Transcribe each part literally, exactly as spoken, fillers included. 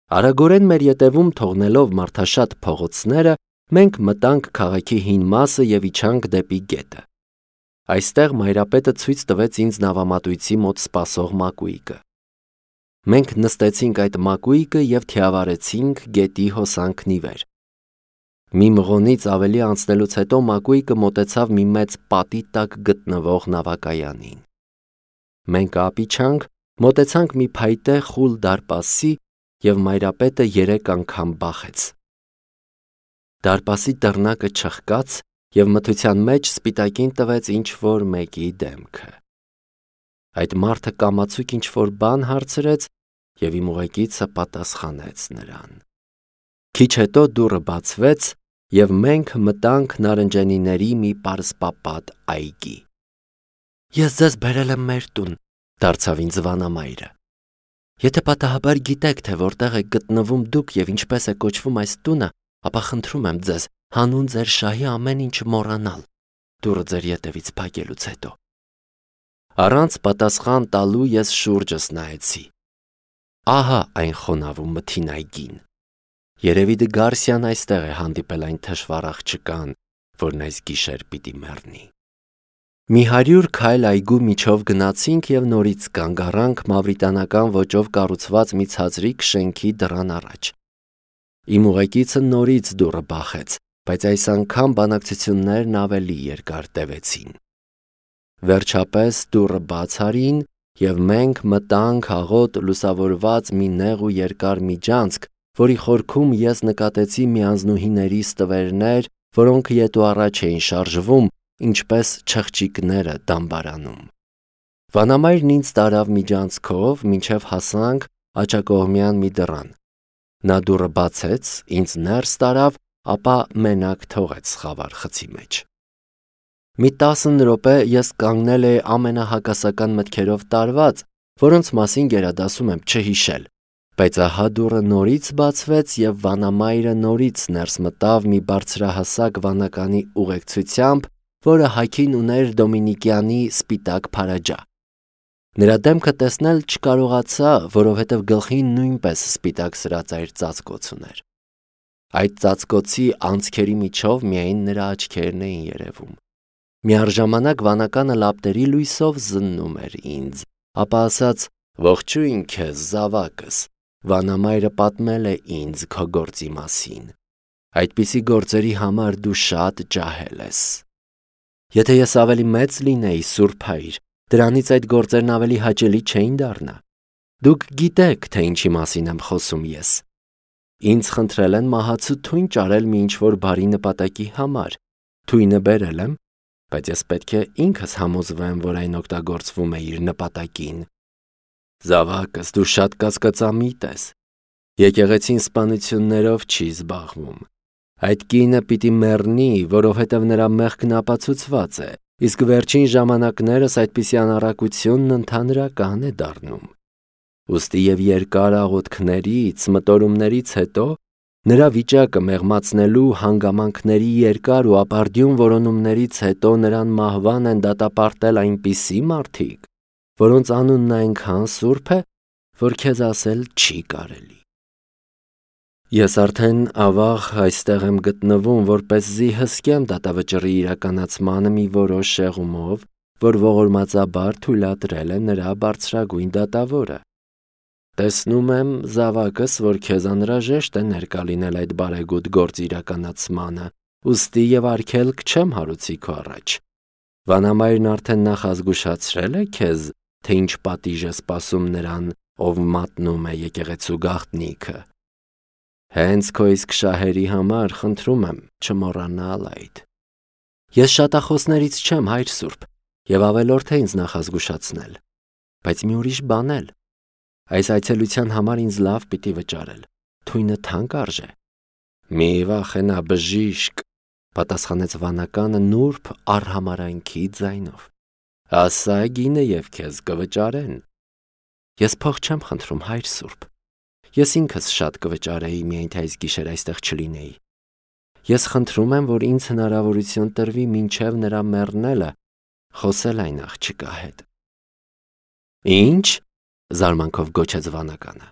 Արագորեն մեր ետևում թողնելով մարդաշատ փողոցները, մենք մտանք քաղաքի հին մասը և իջանք դեպի գետը։ Այստեղ մայրապետը ցույց տվեց ինձ նավամատույցի մոտ սպասող մակույկը։ Մենք նստեցինք այդ մակույկը և թիավարեցինք գետի հոսանքն ի վեր։ Մի մղոնից ավելի անցնելուց հետո մակույկը մոտեցավ մի մեծ պատի տակ գտնվող նավակայանին։ Մենք ափ իջանք, մոտեցանք մի փայտե խուլ դարպասի և մայրապետը երեք անգամ բախեց։ Դարպասի դռնակը չխկաց և մթության մեջ սպիտակին տվեց ինչ-որ մեկի դեմքը։ Այդ մարդը կամացուկ ինչ-որ բան հարցրեց և իմ ուղեկիցը պատասխանեց նրան։ Քիչ հետո դուռը բացվեց և մենք մտանք նարնջենիների մի պարսպապատ այգի։ «Ես ձեզ բերել եմ մեր տուն», դարձավ ինձ վանամայրը։ «Եթե պատահաբար գիտեք, թե որտեղ եք գտնվում դուք և ինչպես է կոչվում այս տունը, ապա խնդրում եմ ձեզ հանուն ձեր շահի ամեն ինչ մոռանալ, դուռը ձեր ետևից փակելուց հետո»։ Առանց պատասխան տալու ես շուրջս նայեցի։ Ահա այն խոնավ ու մթին այգին։ Երևի Դը Գարսիան այստեղ է հանդիպել այն թշվառ աղջկան, որն այս գիշեր պիտի մեռնի։ Մի հարյուր քայլ այգու միջով գնացինք և նորից կանգ առանք մավրիտանական ոճով կառուցված մի ցածրիկ շենքի դռան առաջ։ Իմ ուղեկիցը նորից դուռը բախեց, բայց այս անգամ բանակցություններն ավելի երկար տևեցին։ Վերջապես դուռը բաց արին, և մենք մտանք աղոտ լուսավորված մի նեղ ու երկար միջանցք, որի խորքում ես նկատեցի մի անձնուհիների ստվերներ, որոնք ետ ու առաջ էին շարժվում, ինչպես չղջիկները դամբարանում։ Վանամայրն ինձ տարավ միջանցքով, մինչև հասանք աջակողմյան մի դռան։ Նա դուռը բացեց, ինձ ներս տարավ, ապա մենակ թողեց խավար խցի մեջ։ Մի տասն րոպե ես կանգնել էի ամենահակասական մտքերով տարված, որոնց մասին գերադասում եմ չհիշել, բայց ահա դուռը նորից բացվեց և վանամայրը նորից ներս մտավ մի բարձրահասակ վանականի ուղեկցությամբ, որը հագին ուներ դոմինիկյանի սպիտակ փարաջա։ Նրա դեմքը տեսնել չկարողացա, որովհետև գլխին նույնպես սպիտակ սրածայր ծածկոց ուներ։ Այդ ծածկոցի անցքերի միջով միայն նրա աչքերն էին երևում։ Միառժամանակ վանականը լապտերի լույսով զննում էր ինձ, ապա ասաց. «Ողջույն քեզ, զավակս, վանամայրը պատմել է ինձ քո գործի մասին։ Այդպիսի գործերի համար դու շատ ջահել ես։ Եթե ես ավելի մեծ լինեի, Սուրբ Հայր, դրանից այդ գործերն ավելի հաճելի չէին դառնա։ Դուք գիտեք, թե ինչի մասին եմ խոսում ես։ Ինձ խնդրել են մահացու թույն ճարել մի ինչ-որ բարի նպատակի համար։ Թույնը բերել եմ, բայց ես պետք է ինքս համոզվեմ, որ այն օգտագործվում է իր նպատակին։ Զավակս, դու շատ կասկածամիտ ես։ Եկեղեցին սպանություններով չի զբաղվում։ Այդ կինը պիտի մեռնի, որովհետև նրա մեղքն ապացուցված է, իսկ վերջին ժամանակներս այդպիսի անառակությունն ընդհանրական է դառնում։ Ուստի և երկար աղոթքներից, մտորումներից հետո նրա վիճակը մեղմացնելու հանգամանքների երկար ու ապարդյուն որոնումներից հետո նրան մահվան են դատապարտել այնպիսի մարդիկ, որոնց անունն այնքան սուրբ է, որ քեզ ասել չի կարելի։ Ես արդեն ավաղ այստեղ եմ գտնվում, որպեսզի հսկեմ դատավճռի իրականացմանը մի որոշ շեղումով, որ ողորմածաբար թույլատրել է նրա բարձրագույն դատավորը։ Տեսնում եմ, զավակս, որ քեզ անհրաժեշտ է ներկա լինել այդ բարեգութ գործի իրականացմանը, ուստի և արգելք չեմ հարուցի քո առաջ։ Վանամայրն արդեն նախազգուշացրել է քեզ, թե ինչ պատիժ է սպասում նրան, ով մատնում է եկեղեցու գաղտնիքը։ Հենց քո իսկ շահերի համար խնդրում եմ չմոռանալ այդ։ Ես շատախոսներից չեմ, Հայր Սուրբ, և ավելորդ է ինձ նախազգուշացնել, բայց մի ուրիշ բան էլ։ Այս այցելության համար ինձ լավ պիտի վճարել, թույնը թանկ արժե։ Մի վախենա, բժիշկ, պատասխանեց վանականը նուրբ արհամարհանքի ձայնով։ Ասա գինը և քեզ կվճարեն։ Ես փող չեմ խնդրում, Հայր Սուրբ։ Ես ինքս շատ կվճարեի, միայն թե այս գիշեր այստեղ չլինեի։ Ես խնդրում եմ, որ ինձ հնարավորություն տրվի մինչև նրա մեռնելը խոսել այն աղջկա հետ։ Ինչ, զարմանքով գոչեց վանականը։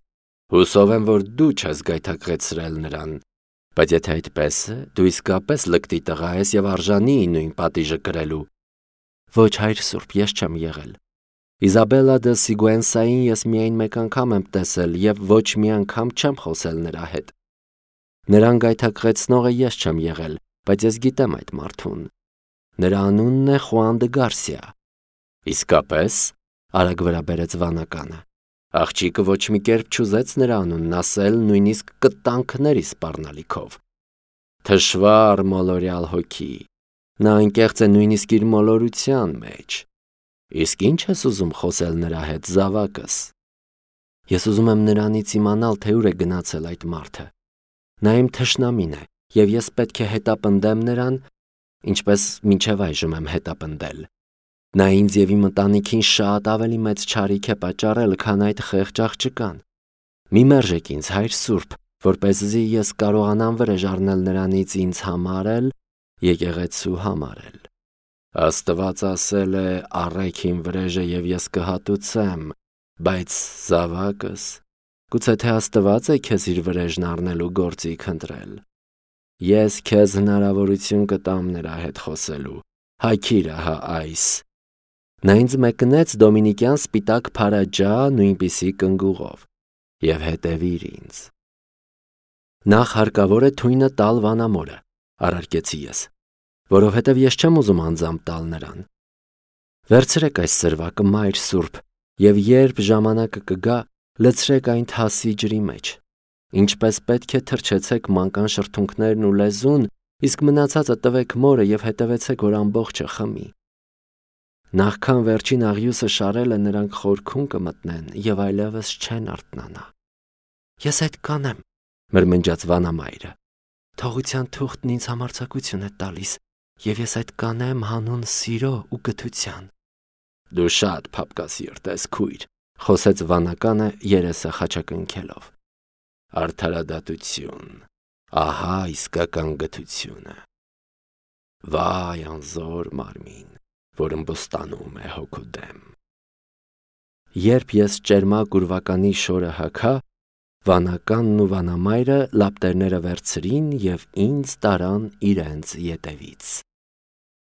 Հուսով եմ, որ դու չես գայթակղեցրել նրան, բայց եթե այդպես է, դու իսկապես լկտի տղա ես և արժանի նույն պատիժը կրելու։ Ոչ, հայր Սուրբ, ես չեմ եղել։ Իզաբելլա դե Սիգուենսային ես միայն մեկ անգամ եմ տեսել և ոչ մի անգամ չեմ խոսել նրա հետ։ Նրան գայթակղեցնողը ես չեմ եղել, բայց ես գիտեմ այդ մարդուն։ Նրա անունն է Խուան դե Գարսիա։ Իսկապես, արագ վրա բերեց վանականը։ Աղջիկը ոչ մի կերպ չուզեց նրա անունն ասել, նույնիսկ կտանքների սպառնալիքով։ Թշվառ մոլորյալ հոգի։ Նա անկեղծ է նույնիսկ իր մոլորության մեջ։ Իսկ ի՞նչ ես ուզում խոսել նրա հետ, զավակս։ Ես ուզում եմ նրանից իմանալ, թե ուր է գնացել այդ մարդը։ Նա իմ թշնամին է, և ես պետք է հետապնդեմ նրան, ինչպես մինչև այժմ եմ հետապնդել։ Նա ինձ և իմ ընտանիքին շատ ավելի մեծ չարիք է պատճառել, քան այդ խեղճ աղջկան։ Մի մերժեք ինձ, հայր Սուրբ, որպեսզի ես կարողանամ վրեժ առնել նրանից ինձ համար էլ, եկեղեցու համար էլ։ Աստված ասել է. «Առեք իմ վրեժը և ես կհատուցեմ», բայց զավակս, գուցե թե Աստված է քեզ իր վրեժն առնելու գործիք ընտրել։ Ես քեզ հնարավորություն կտամ նրա հետ խոսելու։ Հագիր ահա այս։ Նա ինձ մեկնեց դոմինիկյան սպիտակ փարաջա նույնպիսի կնգուղով և հետևիր ինձ։ Նախ հարկավոր է թույնը տալ վանամորը, առարկեցի ես, որովհետև ես չեմ ուզում անձամբ տալ նրան։ Վերցրեք այս սրվակը, Մայր Սուրբ, և երբ ժամանակը կգա, լցրեք այն թասի ջրի մեջ։ Ինչպես պետք է թրջեցեք մանկան շրթունքներն ու լեզուն, իսկ մնացածը տվեք մորը և հետևեցեք, որ ամբողջը խմի։ Նախքան վերջին աղյուսը շարելը նրանք խորքում կմտնեն և այլևս չեն արթնանա։ Ես այդ կանեմ, մրմնջաց վանամայրը։ Թողության թուղթն ինձ համարձակություն է տալիս, և ես այդ կանեմ հանուն սիրո ու գթության։ Դու շատ փափկասիրտ ես, քույր, խոսեց վանականը երեսը խաչակնքելով։ Արդարադատություն, ահա իսկական գթությունը։ Վայ անզոր մարմին, որ ըմբոստանում է հոգու դեմ։ Երբ ես ճերմակ ուրվականի շորը հագա, վանականն ու վանամայրը լապտերները վերցրին և ինձ տարան իրենց ետևից։